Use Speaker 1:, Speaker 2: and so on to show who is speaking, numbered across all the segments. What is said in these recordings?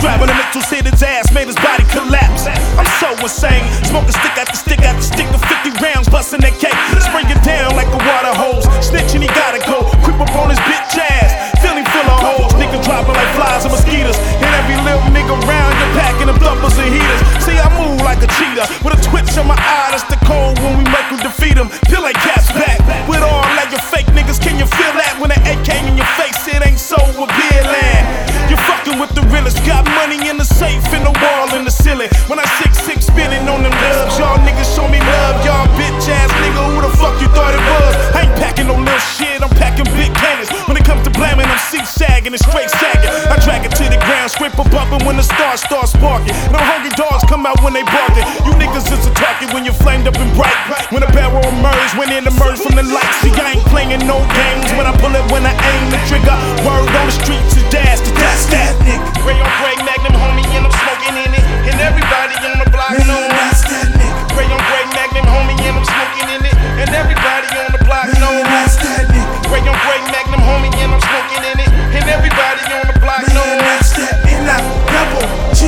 Speaker 1: strap. When the mental hit his ass, made his body collapse. I'm so insane, smoking stick after stick after stick of 50 rounds, busting that cake. Spray it down like a water hose, snitching he gotta go. Creep up on his bitch ass, feeling full of hoes. Niggas dropping like flies and mosquitoes. And every little nigga around you packing them thumpers and heaters. See, I move like a cheetah with a twitch in my eye. That's the cold when we make them defeat them. Feel like cats back with all like your fake niggas. Can you feel that when an AK in your face? It ain't so with beer land. You fucking with the realest. Got money in the safe, in the wall, in the ceiling. When I 6'6" spinning on them dubs, y'all niggas show me love. Y'all bitch ass nigga, who the fuck you thought it was? I ain't packing no little shit, I'm packing big cannons. When it comes to blaming, I'm sagging and straight sagging. I drag it to the ground, scrape a bumping when the stars start sparking. And them hungry dogs come out when they barking. You niggas is a target when you're flamed up and bright. When a barrel emerge, when it emerge from the light. See, I ain't playing no games. When I pull it, when I aim the trigger. Word on the streets is that's that nigga. Ray on Gray Magnum, homie, and I'm smoking in it. And everybody on the block know that's that nigga. Ray on Gray Magnum, homie, and I'm smoking in it. And everybody on the block know that's that nigga. Ray on Gray Magnum, homie, and I'm smoking in it. And everybody on the block know that's that nigga. Double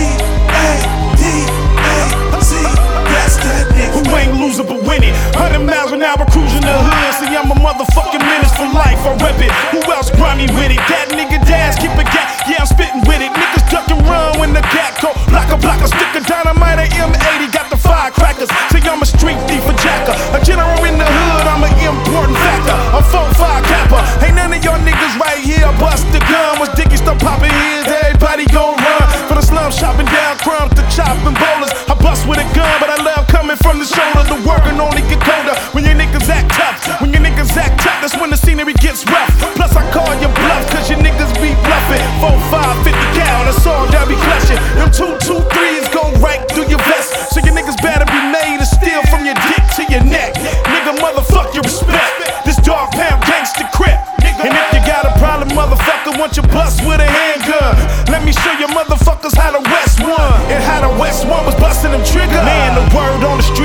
Speaker 1: G-A-D-A-Z, that's that nigga. Who ain't losing but winning? 100 miles an hour cruising the hood. See, I'm a motherfucking menace for life. I rep it. Who else grimy with it? That nigga Daz, keep it gat. Yeah, I'm spitting with it. Niggas duck and run when the cat go. Block a stick of dynamite, a M80, got the firecrackers. See, I'm a street thief, a jacker. A general in the hood, I'm an important factor. A 4-5 capper. Ain't none of y'all niggas right here bust the gun. Once Dickie start popping his, everybody gon' run. From the slum shopping down crumbs to chopping bowlers. I bust with a gun, but I love coming from the shoulder. The working only get colder when your niggas act tough. When your niggas act tough, that's when the scenery gets rough. Plus I call you bluff, cause your niggas be bluffing. 4-5, 50 cal, that's all that be clutching. Them 2-2-3s go right through your vest. So your niggas better be made to steal from your dick to your neck. Nigga, motherfuck your respect. This dog pound gangsta crip. And if you got a problem, motherfucker, want you bust with a handgun. Let me show you motherfuckers how the West won. And how the West won was busting them triggers. Man, the word on the